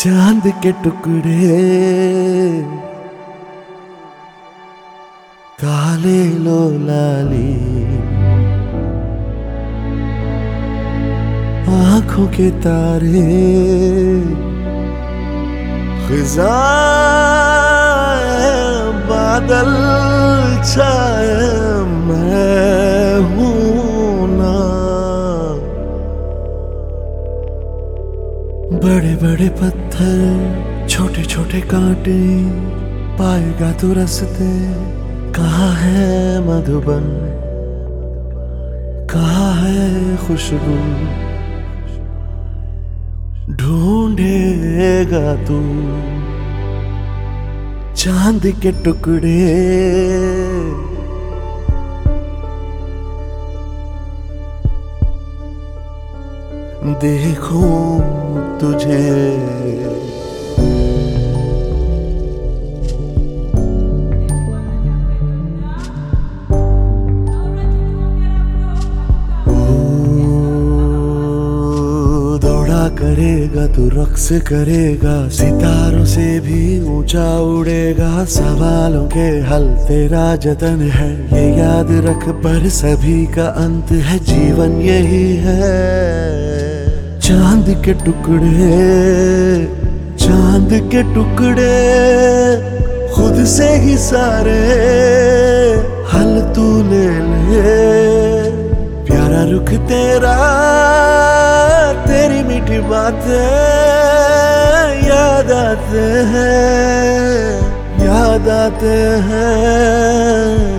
चांद के टुकड़े काले लो लाली आंखों के तारे खिज़ा बादल छाए मैं हूं ना। बड़े बड़े पत्थर छोटे छोटे कांटे पाएगा तू रास्ते। कहाँ है मधुबन कहाँ है खुशबू ढूंढेगा तू चांद के टुकड़े। देखूं तुझे करेगा तू रक्स करेगा सितारों से भी ऊंचा उड़ेगा। सवालों के हल तेरा जतन है ये याद रख पर सभी का अंत है जीवन यही है। चांद के टुकड़े चांद के टुकड़े खुद से ही सारे हल तू ले ले। प्यारा रुख तेरा तेरी मीठी बातें याद आते हैं।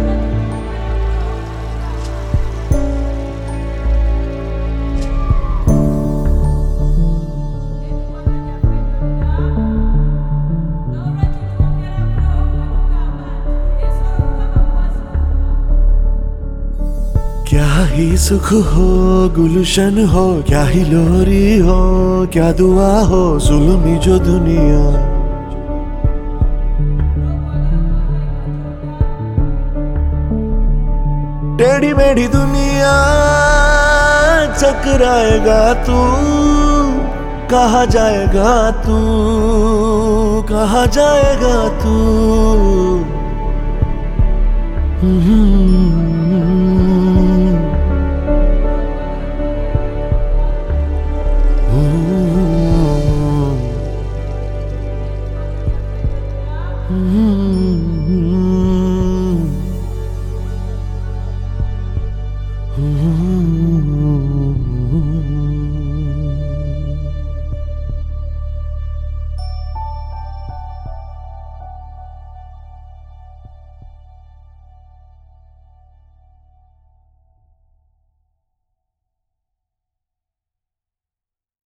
क्या ही सुख हो गुलशन हो क्या ही लोरी हो क्या दुआ हो जुल्मी जो दुनिया। टेढ़ी मेढ़ी दुनिया चकराएगा तू कहाँ जाएगा तू कहाँ जाएगा तू।